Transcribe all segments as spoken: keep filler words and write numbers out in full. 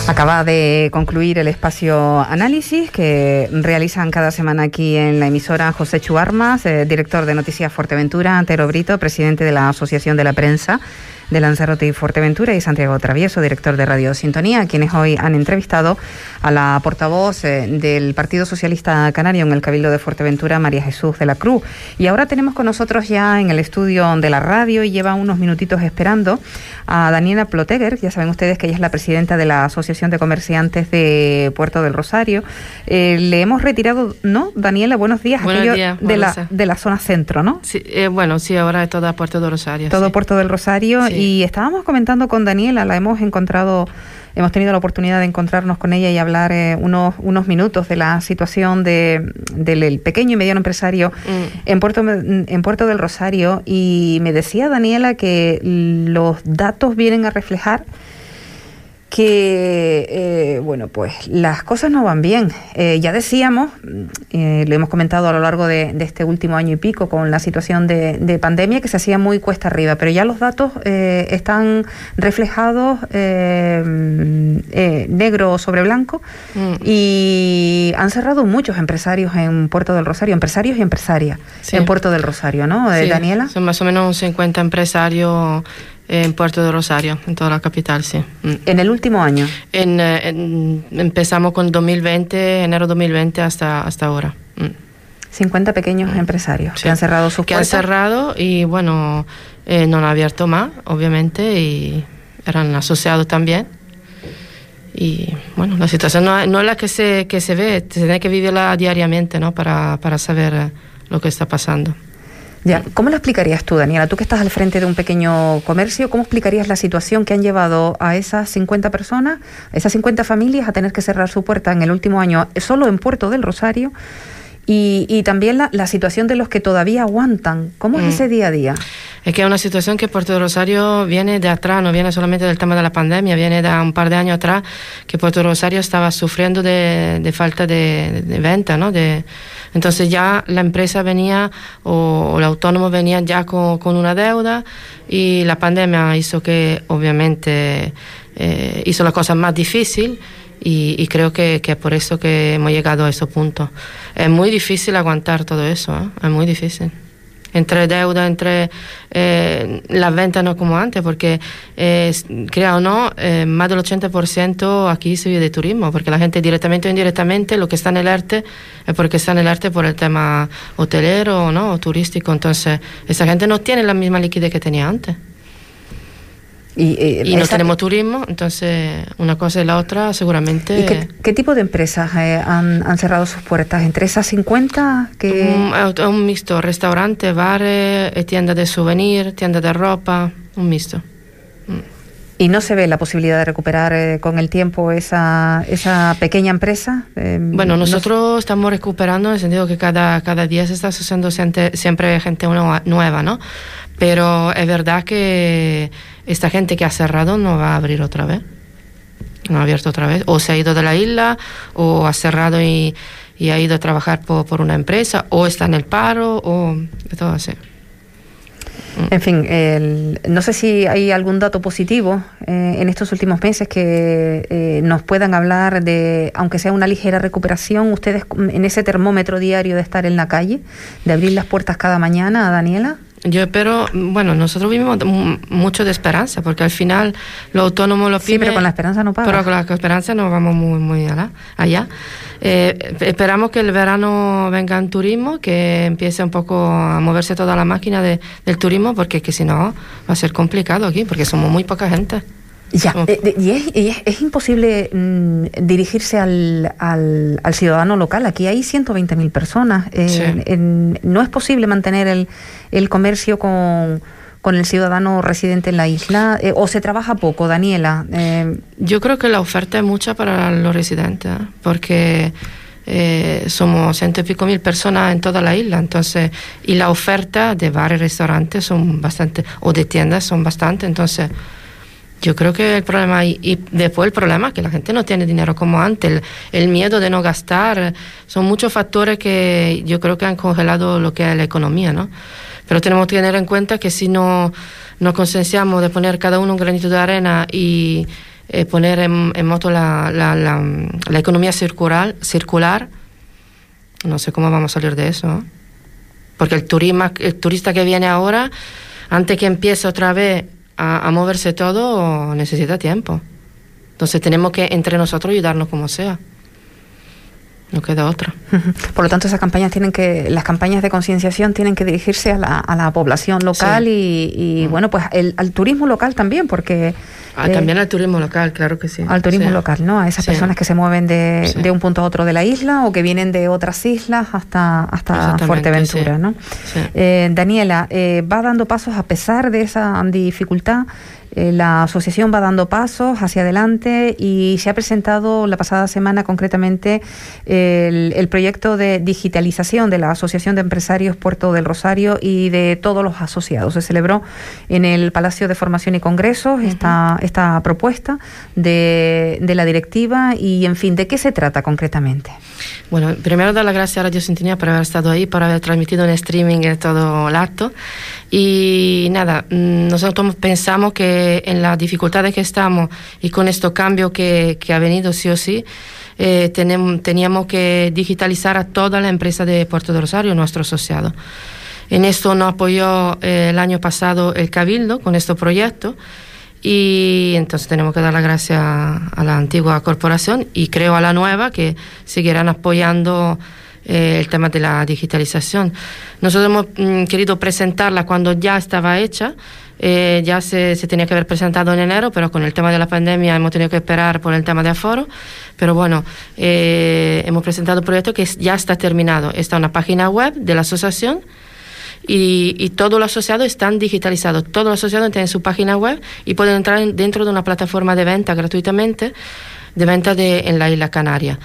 Acaba de concluir el espacio análisis que realizan cada semana aquí en la emisora José Chu Armas, eh, director de Noticias Fuerteventura, Antero Brito, presidente de la Asociación de la Prensa de Lanzarote y Fuerteventura, y Santiago Travieso, director de Radio Sintonía, quienes hoy han entrevistado a la portavoz eh, del Partido Socialista Canario en el Cabildo de Fuerteventura, María Jesús de la Cruz. Y ahora tenemos con nosotros ya en el estudio de la radio, y lleva unos minutitos esperando, a Daniela Ploteguer. Ya saben ustedes que ella es la presidenta de la Asociación de Comerciantes de Puerto del Rosario. Eh, le hemos retirado, ¿no? Daniela, buenos días. Buenos Aquello días. De la, de la zona centro, ¿no? Sí, eh, bueno, sí, ahora es toda Puerto del Rosario. Todo sí. Puerto del Rosario. Sí. Y estábamos comentando con Daniela, la hemos encontrado, hemos tenido la oportunidad de encontrarnos con ella y hablar eh, unos, unos minutos de la situación de, del pequeño y mediano empresario mm. en, Puerto, en Puerto del Rosario, y me decía Daniela que los datos vienen a reflejar que, eh, bueno, pues las cosas no van bien. Eh, ya decíamos, eh, lo hemos comentado a lo largo de, de este último año y pico con la situación de, de pandemia, que se hacía muy cuesta arriba, pero ya los datos eh, están reflejados eh, eh, negro sobre blanco mm. y han cerrado muchos empresarios en Puerto del Rosario, empresarios y empresarias sí. en Puerto del Rosario, ¿no, sí. Daniela? Son más o menos cincuenta empresarios en Puerto del Rosario, en toda la capital, sí. ¿En el último año? En, en, empezamos con dos mil veinte, enero dos mil veinte hasta, hasta ahora. cincuenta pequeños mm. empresarios sí. que han cerrado sus que puertas. Que han cerrado y, bueno, eh, no han abierto más, obviamente, y eran asociados también. Y, bueno, la situación no, no es la que se, que se ve, se tiene que vivirla diariamente, ¿no? Para, para saber lo que está pasando. Ya. ¿Cómo lo explicarías tú, Daniela? Tú que estás al frente de un pequeño comercio, ¿cómo explicarías la situación que han llevado a esas cincuenta personas, a esas cincuenta familias a tener que cerrar su puerta en el último año solo en Puerto del Rosario? Y, y también la, la situación de los que todavía aguantan. ¿Cómo es mm. ese día a día? Es que es una situación que Puerto del Rosario viene de atrás, no viene solamente del tema de la pandemia, viene de un par de años atrás que Puerto del Rosario estaba sufriendo de, de falta de, de venta, ¿no? De, entonces ya la empresa venía o, o el autónomo venía ya con, con una deuda, y la pandemia hizo que obviamente eh, hizo la cosa más difícil. Y, y creo que, que es por eso que hemos llegado a ese punto. Es muy difícil aguantar todo eso, ¿eh? Es muy difícil. Entre deuda, entre eh, las ventas no como antes, porque, eh, crea o no, eh, más del ochenta por ciento aquí se vive de turismo, porque la gente directamente o indirectamente, lo que está en el arte, es porque está en el arte por el tema hotelero, ¿no? O turístico. Entonces, esa gente no tiene la misma liquidez que tenía antes. Y, eh, y no esa... tenemos turismo, entonces una cosa y la otra seguramente... ¿Y qué, qué tipo de empresas eh, han, han cerrado sus puertas? ¿Entre esas cincuenta? Que... Un, un mixto, restaurante, bares, tiendas de souvenir, tiendas de ropa, un mixto. ¿Y no se ve la posibilidad de recuperar eh, con el tiempo esa, esa pequeña empresa? Eh, bueno, nosotros no... estamos recuperando en el sentido que cada, cada día se está asociando siempre, siempre gente nueva, ¿no? Pero es verdad que esta gente que ha cerrado no va a abrir otra vez. No ha abierto otra vez. O se ha ido de la isla, o ha cerrado y, y ha ido a trabajar por, por una empresa, o está en el paro, o de todo así. En fin, el, no sé si hay algún dato positivo eh, en estos últimos meses que eh, nos puedan hablar de, aunque sea una ligera recuperación, ustedes en ese termómetro diario de estar en la calle, de abrir las puertas cada mañana, Daniela. Yo espero, bueno, nosotros vivimos mucho de esperanza, porque al final los autónomos, los pymes... Sí, pero con la esperanza no paga. Pero con la esperanza no vamos muy, muy allá. Eh, esperamos que el verano venga en turismo, que empiece un poco a moverse toda la máquina de, del turismo, porque que si no va a ser complicado aquí, porque somos muy poca gente. Ya, eh, y, es, y es, es imposible mmm, dirigirse al, al, al ciudadano local. Aquí hay ciento veinte mil personas. Eh, sí. en, no es posible mantener el, el comercio con, con el ciudadano residente en la isla. Eh, ¿O se trabaja poco, Daniela? Eh, Yo creo que la oferta es mucha para los residentes, ¿eh? Porque eh, somos ciento y pico mil personas en toda la isla. Entonces, y la oferta de bares y restaurantes son bastante, o de tiendas son bastante. Entonces, yo creo que el problema, y, y después el problema es que la gente no tiene dinero como antes, el, el miedo de no gastar, son muchos factores que yo creo que han congelado lo que es la economía, ¿no? Pero tenemos que tener en cuenta que si no nos concienciamos de poner cada uno un granito de arena y eh, poner en, en moto la, la, la, la economía circular, circular. No sé cómo vamos a salir de eso, ¿no? Porque el, turismo, el turista que viene ahora, antes que empiece otra vez a, a moverse todo, necesita tiempo. Entonces tenemos que entre nosotros ayudarnos como sea. No queda otra. Por lo tanto, esas campañas tienen que, las campañas de concienciación tienen que dirigirse a la, a la población local, sí. y, y mm. bueno, pues el, al turismo local también, porque ah, eh, también al turismo local, claro que sí. Al turismo sí. local, ¿no? A esas sí. personas que se mueven de, sí. de un punto a otro de la isla o que vienen de otras islas hasta, hasta Fuerteventura, sí. ¿no? Sí. Eh, Daniela, eh, va dando pasos a pesar de esa dificultad. Eh, la asociación va dando pasos hacia adelante y se ha presentado la pasada semana concretamente el, el proyecto de digitalización de la Asociación de Empresarios Puerto del Rosario y de todos los asociados. Se celebró en el Palacio de Formación y Congresos uh-huh. esta, esta propuesta de, de la directiva y, en fin, ¿de qué se trata concretamente? Bueno, primero dar las gracias a Radio Sintonía por haber estado ahí, por haber transmitido en streaming todo el acto. Y nada, nosotros pensamos que en las dificultades que estamos y con este cambio que, que ha venido sí o sí, eh, tenemos, teníamos que digitalizar a toda la empresa de Puerto de Rosario, nuestro asociado. En esto nos apoyó eh, el año pasado el Cabildo con este proyecto y entonces tenemos que dar las gracias a la antigua corporación y creo a la nueva que seguirán apoyando Eh, el tema de la digitalización. Nosotros hemos mm, querido presentarla cuando ya estaba hecha, eh, ya se, se tenía que haber presentado en enero, pero con el tema de la pandemia hemos tenido que esperar por el tema de aforo, pero bueno, eh, hemos presentado un proyecto que ya está terminado. Está una página web de la asociación y, y todos los asociados están digitalizados. Todos los asociados tienen su página web y pueden entrar en, dentro de una plataforma de venta gratuitamente, de venta de, en la isla Canaria.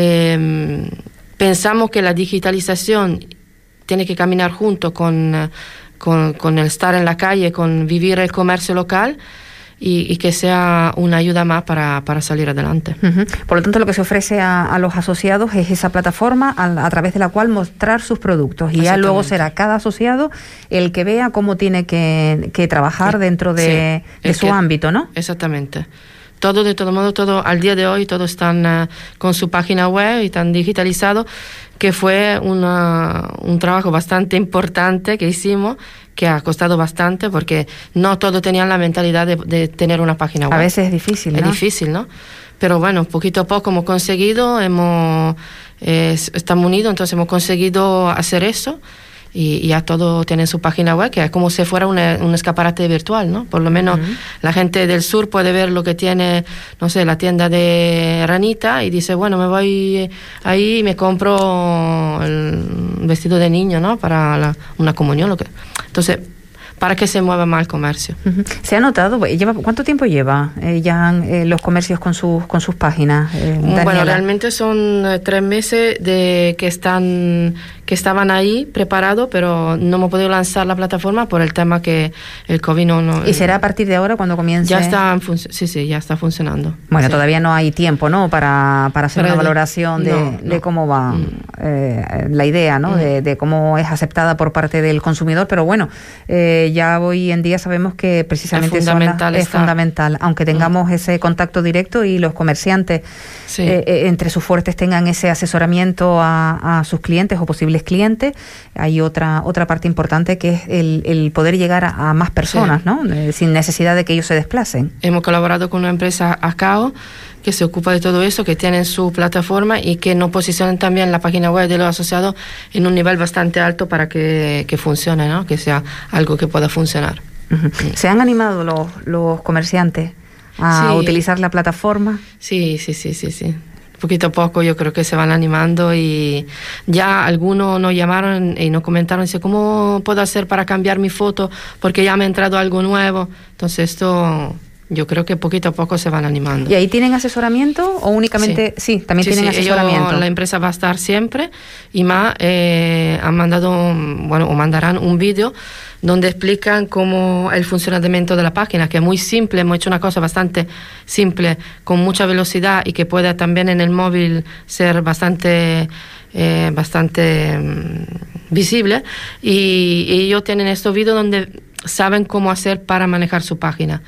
Eh, Pensamos que la digitalización tiene que caminar junto con, con, con el estar en la calle, con vivir el comercio local y, y que sea una ayuda más para, para salir adelante. Uh-huh. Por lo tanto, lo que se ofrece a, a los asociados es esa plataforma a, a través de la cual mostrar sus productos y ya luego será cada asociado el que vea cómo tiene que, que trabajar sí. dentro de, sí. de su que, ámbito, ¿no? Exactamente. Todo, de todo modo, todo al día de hoy, todos están uh, con su página web y están digitalizados, que fue una, un trabajo bastante importante que hicimos, que ha costado bastante, porque no todos tenían la mentalidad de, de tener una página web. A veces es difícil, ¿no? Es difícil, ¿no? Pero bueno, poquito a poco hemos conseguido, hemos, eh, estamos unidos, entonces hemos conseguido hacer eso. Y, y ya todo tiene su página web, que es como si fuera una, un escaparate virtual, ¿no? Por lo menos uh-huh. la gente del sur puede ver lo que tiene, no sé, la tienda de Ranita y dice, bueno, me voy ahí y me compro el vestido de niño, ¿no? Para la, una comunión, lo que... Entonces, para que se mueva más el comercio. Uh-huh. ¿Se ha notado? Lleva, ¿Cuánto tiempo lleva eh, ya eh, los comercios con sus con sus páginas? Eh, bueno, realmente son eh, tres meses de que están que estaban ahí preparados, pero no hemos podido lanzar la plataforma por el tema que el COVID no... no ¿Y será a partir de ahora cuando comience? Ya está, func- sí, sí, ya está funcionando. Bueno, sí. todavía no hay tiempo, ¿no? Para, para hacer Pero una de, valoración de, no, no. de cómo va mm. eh, la idea, ¿no? Mm. De, de cómo es aceptada por parte del consumidor, pero bueno, eh, ya hoy en día sabemos que precisamente es fundamental, es fundamental, aunque tengamos mm. ese contacto directo y los comerciantes sí. eh, eh, entre sus fuertes tengan ese asesoramiento a, a sus clientes o posibles clientes, hay otra otra parte importante que es el, el poder llegar a, a más personas, sí. ¿no? Eh, sin necesidad de que ellos se desplacen. Hemos colaborado con una empresa Acao que se ocupa de todo eso, que tienen su plataforma y que nos posicionan también la página web de los asociados en un nivel bastante alto para que, que funcione, ¿no? Que sea algo que pueda funcionar. Uh-huh. Sí. ¿Se han animado los, los comerciantes a sí. utilizar la plataforma? Sí, sí, sí, sí, sí. Poquito a poco yo creo que se van animando y ya algunos nos llamaron y nos comentaron, dice, ¿cómo puedo hacer para cambiar mi foto? Porque ya me ha entrado algo nuevo. Entonces esto... Yo creo que poquito a poco se van animando. ¿Y ahí tienen asesoramiento o únicamente...? Sí, sí también sí, tienen sí, asesoramiento. Ellos, la empresa va a estar siempre y más eh, han mandado, bueno, o mandarán un vídeo donde explican cómo el funcionamiento de la página, que es muy simple. Hemos hecho una cosa bastante simple, con mucha velocidad y que puede también en el móvil ser bastante... Eh, bastante um, visible y, y ellos tienen estos vídeos donde saben cómo hacer para manejar su página.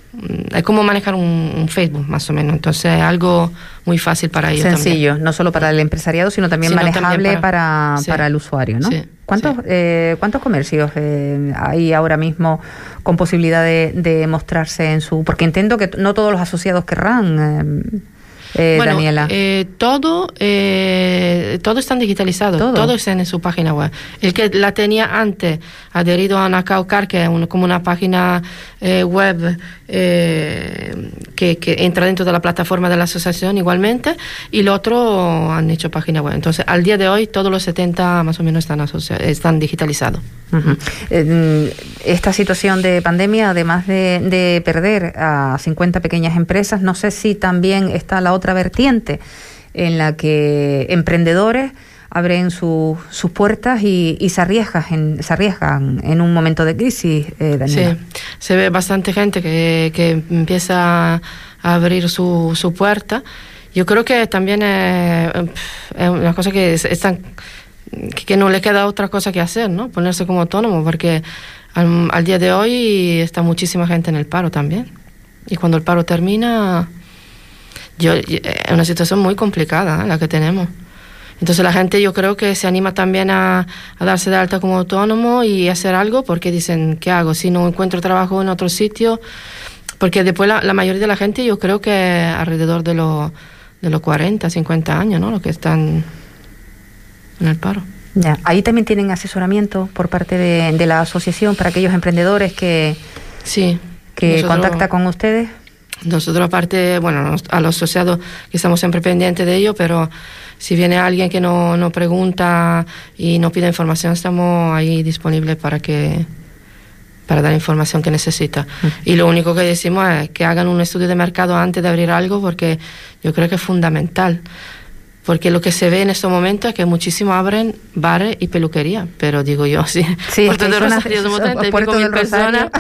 es como manejar un, un Facebook, más o menos. Entonces, es algo muy fácil para ellos. Sencillo, también. No solo para el empresariado, sino también sino manejable también para, para, sí. para el usuario, ¿no? Sí, ¿Cuántos, sí. Eh, ¿Cuántos comercios eh, hay ahora mismo con posibilidad de, de mostrarse en su...? Porque entiendo que no todos los asociados querrán... Eh, Eh, bueno, Daniela. Eh, todo, eh, todo está digitalizado, todo. todo está en su página web. El que la tenía antes, adherido a Nacaucar, que es un, como una página eh, web eh, que, que entra dentro de la plataforma de la asociación igualmente, y el otro han hecho página web. Entonces, al día de hoy, todos los setenta más o menos están, están digitalizados. Uh-huh. Eh, esta situación de pandemia, además de, de perder a cincuenta pequeñas empresas, no sé si también está la otra vertiente en la que emprendedores abren su, sus puertas y, y se arriesgan en, se arriesgan en un momento de crisis, eh, Daniela. Sí, se ve bastante gente que, que empieza a abrir su, su puerta. Yo creo que también es, es una cosa que están que no le queda otra cosa que hacer, ¿no? Ponerse como autónomo, porque al, al día de hoy está muchísima gente en el paro también. Y cuando el paro termina, yo, es una situación muy complicada, ¿eh? La que tenemos. Entonces la gente, yo creo que se anima también a, a darse de alta como autónomo y hacer algo, porque dicen, ¿qué hago? Si no encuentro trabajo en otro sitio, porque después la, la mayoría de la gente, yo creo que alrededor de los de los cuarenta, cincuenta años, ¿no? Los que están en el paro. Ya. Ahí también tienen asesoramiento por parte de, de la asociación para aquellos emprendedores que, sí, que nosotros, contacta con ustedes. Nosotros aparte, bueno, a los asociados que estamos siempre pendientes de ello, pero si viene alguien que no, no pregunta y no pide información, estamos ahí disponibles para que para dar información que necesita. Uh-huh. Y lo único que decimos es que hagan un estudio de mercado antes de abrir algo, porque yo creo que es fundamental. Porque lo que se ve en estos momentos es que muchísimos abren bares y peluquería, pero digo yo, sí, sí Puerto del Rosario somos treinta y pico mil personas,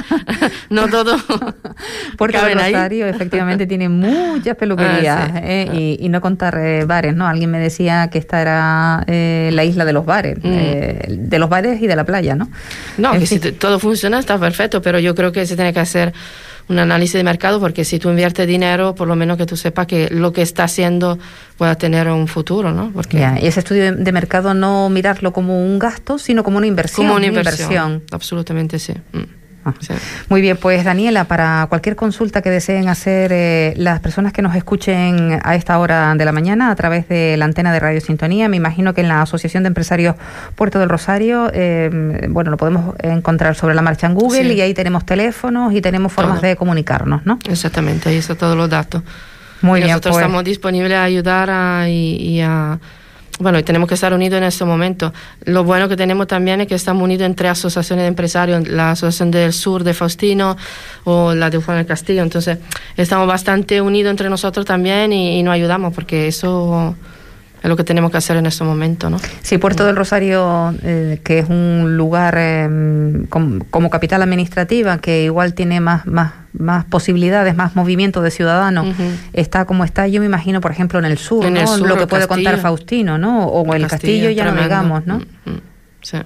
no todo. Puerto del Rosario ahí. Efectivamente tiene muchas peluquerías, ah, sí. eh, ah. y, y no contar eh, bares, ¿no? Alguien me decía que esta era eh, la isla de los bares, mm. eh, de los bares y de la playa, ¿no? No, en que fin. Si todo funciona está perfecto, pero yo creo que se tiene que hacer un análisis de mercado, porque si tú inviertes dinero, por lo menos que tú sepas que lo que está haciendo pueda tener un futuro, ¿no? Porque yeah, y ese estudio de, de mercado no mirarlo como un gasto, sino como una inversión. Como una inversión, una inversión. Absolutamente sí. Mm. Ah. Sí. Muy bien, pues Daniela, para cualquier consulta que deseen hacer eh, las personas que nos escuchen a esta hora de la mañana a través de la antena de Radio Sintonía, me imagino que en la Asociación de Empresarios Puerto del Rosario, eh, bueno, lo podemos encontrar sobre la marcha en Google, sí. Y ahí tenemos teléfonos y tenemos formas Todo. de comunicarnos, ¿no? Exactamente, ahí están todos los datos. Muy y bien, nosotros pues. estamos disponibles a ayudar a, y, y a... Bueno, y tenemos que estar unidos en este momento. Lo bueno que tenemos también es que estamos unidos entre asociaciones de empresarios, la Asociación del Sur de Faustino o la de Juan del Castillo. Entonces, estamos bastante unidos entre nosotros también y, y nos ayudamos, porque eso es lo que tenemos que hacer en este momento, ¿no? Sí, Puerto del Rosario, eh, que es un lugar eh, com, como capital administrativa, que igual tiene más, más, más posibilidades, más movimiento de ciudadanos, uh-huh. Está como está, yo me imagino, por ejemplo, en el sur, en ¿no? El sur, lo que puede Castillo. Contar Faustino, ¿no? O el, el Castillo, Castillo ya tremendo. No digamos, ¿no? Uh-huh. Sí.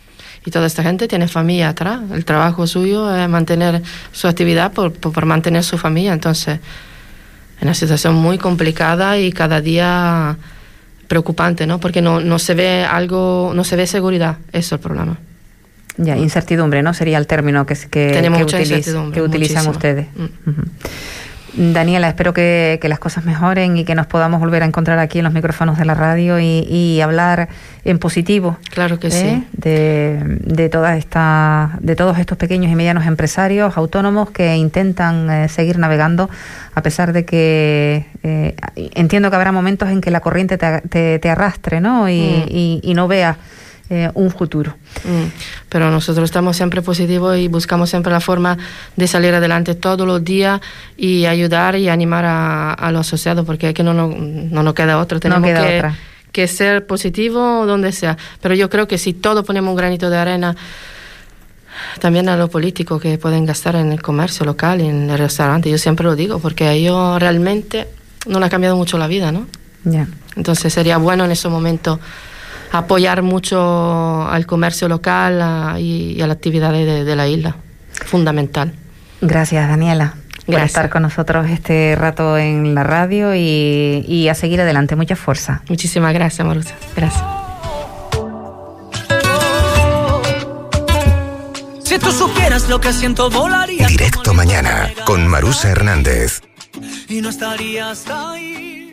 Y toda esta gente tiene familia atrás. El trabajo suyo es mantener su actividad por, por, por mantener su familia. Entonces, es una situación muy complicada y cada día preocupante, ¿no? Porque no, no se ve algo, no se ve seguridad. Eso es el problema. Ya, incertidumbre, ¿no? Sería el término que, que, Tenemos que, mucha utiliz, incertidumbre, que utilizan muchísimo. ustedes. Mm. Uh-huh. Daniela, espero que, que las cosas mejoren y que nos podamos volver a encontrar aquí en los micrófonos de la radio y, y hablar en positivo. Claro que ¿eh? sí. De, de todas estas, de todos estos pequeños y medianos empresarios autónomos que intentan eh, seguir navegando, a pesar de que eh, entiendo que habrá momentos en que la corriente te, te, te arrastre, ¿no? Y, mm. y, y no veas Eh, un futuro. Mm, pero nosotros estamos siempre positivos y buscamos siempre la forma de salir adelante todos los días y ayudar y animar a, a los asociados, porque es que no, no, no nos queda otra. Tenemos no queda que, otra. que ser positivos donde sea. Pero yo creo que si todos ponemos un granito de arena, también a los políticos que pueden gastar en el comercio local y en el restaurante, yo siempre lo digo, porque a ellos realmente no le ha cambiado mucho la vida, ¿no? Yeah. Entonces sería bueno en ese momento apoyar mucho al comercio local a, y, y a las actividades de, de la isla. Fundamental. Gracias, Daniela. por estar con nosotros este rato en la radio y, y a seguir adelante. Mucha fuerza. Muchísimas gracias, Marusa. Gracias. Si tú supieras lo que siento, volaría. Directo mañana con Marusa Hernández. Y no estaría hasta ahí.